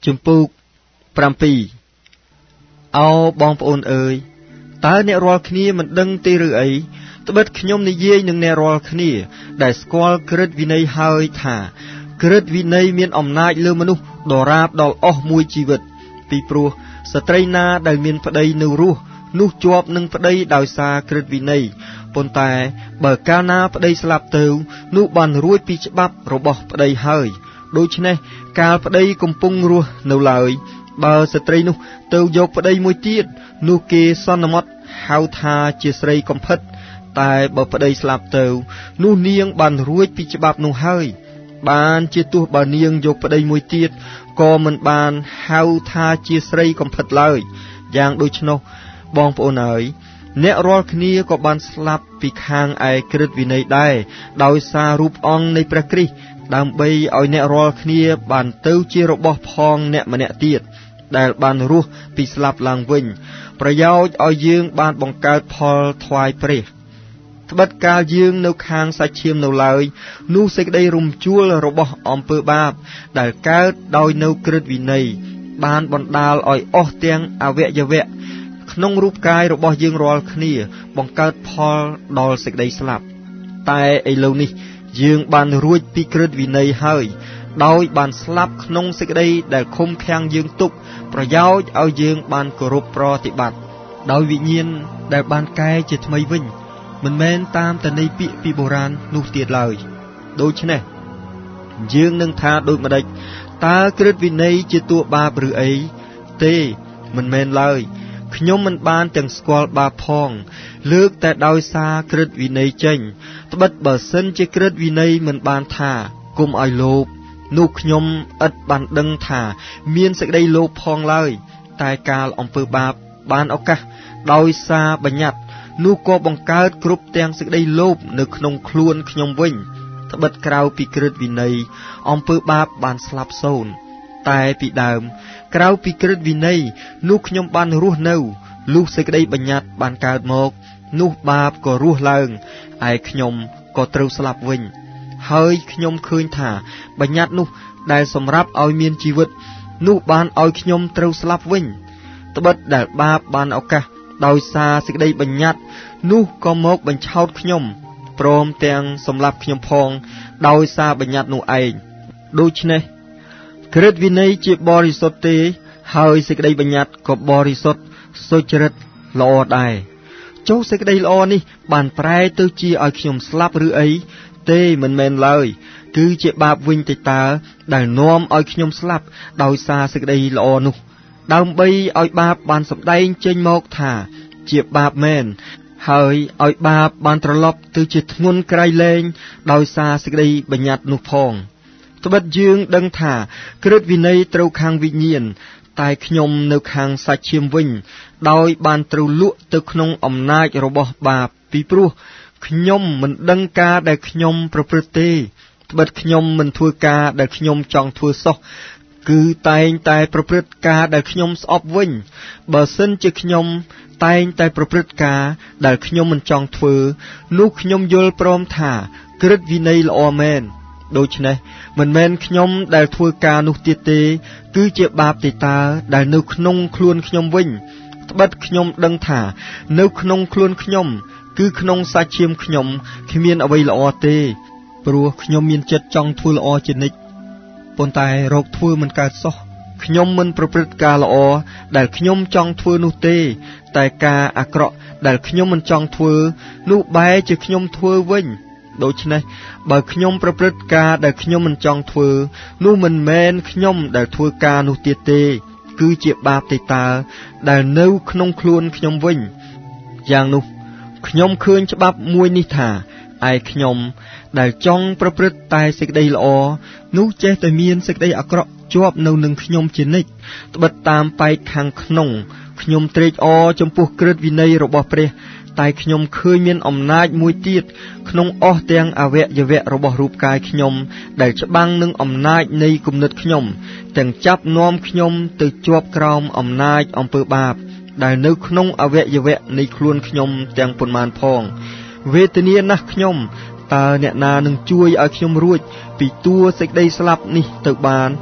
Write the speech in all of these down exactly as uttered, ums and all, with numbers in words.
ជំពូកប្រាំពីរអោបងប្អូនអើយតើអ្នករាល់គ្នាមិនដឹងទេឬអីត្បិតខ្ញុំនិយាយនឹងអ្នករាល់គ្នាដែលស្គាល់ក្រឹតវិន័យហើយថាក្រឹតវិន័យមានអំណាចលើមនុស្សដរាបដល់អស់មួយជីវិតពីព្រោះស្ត្រីណាដែលមានប្តីនៅរស់នោះជាប់នឹងប្តីដោយសារក្រឹតវិន័យប៉ុន្តែបើកាលណាប្តីស្លាប់ទៅនោះបានរួចពីច្បាប់របស់ប្តីហើយដូច្នេះកាលប្តីកំពុងរស់នៅឡើយបើស្ត្រីនោះទៅយកប្តីមួយទៀតនោះគេសន្មតហៅថាជាស្រីកំផិតតែបើប្តីស្លាប់ទៅនោះនាងបានរួចពីច្បាប់នោះហើយបានជាទោះបើនាងយកប្តីមួយទៀតក៏មិនបានហៅថាជាស្រីកំផិតឡើយយ៉ាងដូច្នោះបងប្អូនអើយអ្នករាល់គ្នាក៏បានស្លាប់ពីខាងឯក្រឹតវិន័យដែរដោយសាររូបអង្គនៃព្រះគ្រីស្ទដើម្បីឲ្យអ្នករាល់គ្នាបានទៅជារបស់ផងអ្នកម្នាក់ទៀតដែលបានរស់ពីស្លាប់ឡើងវិញប្រយោជន៍ឲ្យយើងបានបង្កើតផលថ្វាយព្រះត្បិតកាលយើងនៅខាងសាច់ឈាមនៅឡើយនោះសេចក្តីរំជួលរបស់អំពើបាបដែលកើតដោយនៅក្រឹតវិន័យបានបណ្ដាលឲ្យអស់ទាំងអវយវៈក្នុងរូបកាយរបស់យើងរាល់គ្នាបង្កើតផលដល់សេចក្តីស្លាប់តែឥឡូវនេះយើងបានរួចពីក្រឹតវិន័យហើយដោយបានស្លាប់ក្នុងសេចក្តីដែលឃុំឃាំងយើងទុកប្រយោជន៍ឲ្យយើងបានគោរពប្រតិបត្តិដោយវិញ្ញាណដែលបានកែជាថ្មីវិញមិនមែនតាមតន័យពាក្យពីបុរាណនោះទៀតឡើយដូច្នេះយើងនឹងថាដូចម្ដេចតើក្រឹតវិន័យជាតួបាបឬអីទេមិនមែនឡើយខ្ញុំមិនបានទាំងស្គាល់បាបផងលើកតែដោយសារក្រឹតវិន័យចេញត្បិតបើសិនជាក្រឹតវិន័យមិនបានថាគុំឲ្យលោភនោះខ្ញុំឥតបានដឹងថាមានសេចក្តីលោភផងឡើយតែកាលអំពើបាបបានឱកាសដោយសារបញ្ញត្តិនោះក៏បង្កើតគ្រប់ទាំងសេចក្តីលោភនៅក្នុងខ្លួនខ្ញុំវិញត្បិតក្រៅពីក្រឹតវិន័យអំពើបាបបានស្លាប់សូន្យតែពីដើមក្រៅពីក្រឹតវិន័យនោះខ្ញុំបានរស់នៅលុះសេចក្តីបញ្ញត្តិបានកើតមកនោះបាបក៏រស់ឡើងឯខ្ញុំក៏ត្រូវស្លាប់វិញហើយខ្ញុំឃើញថាបញ្ញត្តិនោះដែលសម្រាប់ឲ្យមានជីវិតនោះបានឲ្យខ្ញុំត្រូវស្លាប់វិញត្បិតដែលបាបបានឱកាសដោយសារសេចក្តីបញ្ញត្តិនោះក៏មកបញ្ឆោតខ្ញុំព្រមទាំងសម្លាប់ខ្ញុំផងដោយសារបញ្ញត្តិនោះឯងដូច្នេះក្រឹតវិន័យជាបរិសុទ្ធទេហើយសេចក្តីបញ្ញត្តិក៏បរិសុទ្ធសុចរិតល្អដែរចុះសេចក្តីល្អនេះបានប្រែទៅជាឲ្យខ្ញុំស្លាប់ឬអីទេមិនមែនឡើយគឺជាបាបវិញទេតើដែលនាំឲ្យខ្ញុំស្លាប់ដោយសារសេចក្តីល្អនោះដើម្បីឲ្យបាបបានសម្ដែងចេញមកថាជាបាបមែនហើយឲ្យបាបបានត្រឡប់ទៅជាធ្ងន់ក្រៃលែងដោយសារសេចក្តីបញ្ញត្តិនោះផងត្បិតយើងដឹងថាក្រឹតវិន័យត្រូវខាងវិញ្ញាណតែខ្ញុំនៅខាងសាច់ឈាមវិញដោយបានត្រូវលក់ទៅក្នុងអំណាចរបស់បាបពីព្រោះខ្ញុំមិនដឹងការដែលខ្ញុំប្រព្រឹត្តទេត្បិតខ្ញុំមិនធ្វើការដែលខ្ញុំចង់ធ្វើសោះគឺតែងតែប្រព្រឹត្តការដែលខ្ញុំស្អប់វិញបើសិនជាខ្ញុំតែងតែប្រព្រឹត្តការដែលខ្ញុំមិនចង់ធ្វើនោះខ្ញុំយល់ព្រមថាក្រឹតវិន័យល្អមែនដូច្នេះមិនមែនខ្ញុំដែលធ្វើការនោះទៀតទេគឺជាបាបទេតើដែលនៅក្នុងខ្លួនខ្ញុំវិញត្បិតខ្ញុំដឹងថានៅក្នុងខ្លួនខ្ញុំគឺក្នុងសាច់ឈាមខ្ញុំគ្មានអ្វីល្អទេព្រោះខ្ញុំមានចិត្តចង់ធ្វើល្អជានិច្ចប៉ុន្តែរកធ្វើមិនកើតសោះខ្ញុំមិនប្រព្រឹត្តការល្អដែលខ្ញុំចង់ធ្វើនោះទេតែការអាក្រក់ដែលខ្ញុំមិនចង់ធ្វើនោះបែរជាខ្ញុំធ្វើវិញដូច្នេះបើខ្ញុំប្រព្រឹត្តការដែលខ្ញុំមិនចង់ធ្វើនោះមិនមែនខ្ញុំដែលធ្វើការនោះទៀតទេគឺជាបាបទេតើដែលនៅក្នុងខ្លួនខ្ញុំវិញយ៉ាងនោះខ្ញុំឃើញច្បាប់មួយនេះថាឯខ្ញុំដែលចង់ប្រព្រឹត្តតែសេចក្តីល្អនោះចេះតែមានសេចក្តីអាក្រក់ជាប់នៅនឹងខ្ញុំជានិច្ចត្បិតតាមបែកខាងក្នុងខ្ញុំត្រេកអរចំពោះក្រឹតវិន័យរបស់ព្រះតែខ្ញុំឃើញមានអំណាចមួយទៀតក្នុងអស់ទាំងអវយវៈរបស់រូបកាយខ្ញុំដែលច្បាំងនឹងអំណាចនៃគំនិតខ្ញុំទាំងចាប់នាំខ្ញុំទៅជាប់ក្រោមអំណាចអំពើបាបដែលនៅក្នុងអវយវៈនៃខ្លួនខ្ញុំទាំងប៉ុន្មានផងវេទនាណាស់ខ្ញុំតើអ្នកណានឹងជួយឲ្យខ្ញុំរួចពីតួសេចក្តីស្លាប់នេះទៅបាន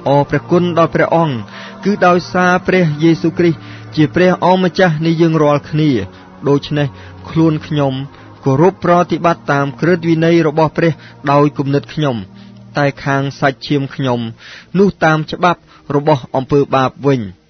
អរព្រះគុណដល់ព្រះអង្គគឺដោយសារព្រះយេស៊ូវគ្រីស្ទជាព្រះអម្ចាស់នៃយើងរាល់គ្នាដូច្នេះខ្លួនខ្ញុំគោរពប្រតិបត្តិតាមក្រឹតវិន័យរបស់ព្រះដោយគំនិតខ្ញុំតែខាងសាច់ឈាមខ្ញុំនោះតាមច្បាប់របស់អំពើបាបវិញ